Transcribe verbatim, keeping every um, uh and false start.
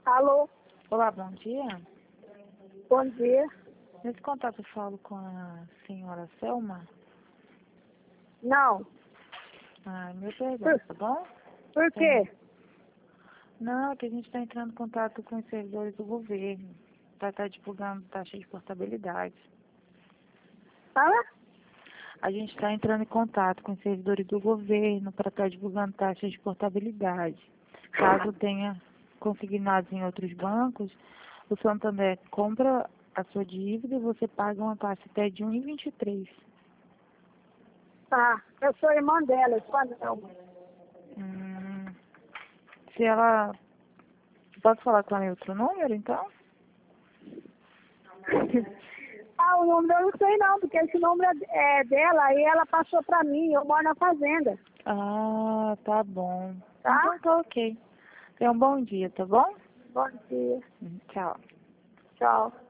Alô, Olá, bom dia. bom dia. Nesse contato eu falo com a senhora Selma. Não, Ah, meu perdão, tá bom? por quê? Não, é que a gente está entrando em contato com os servidores do governo para estar divulgando taxa de portabilidade. Fala? A gente está entrando em contato com os servidores do governo para estar divulgando taxas de portabilidade. Caso tenha consignados em outros bancos, o Santander compra a sua dívida e você paga uma taxa até de um vírgula vinte e três. Tá, eu sou irmã dela, espanhol. Hum, se ela... Posso falar com ela em outro número, então? Ah, o número eu não sei não, porque esse número é dela e ela passou pra mim, eu moro na fazenda, Ah, tá bom. tá? Então tá ok. Tenha um bom dia, tá bom? Bom dia, Hum, Tchau. tchau.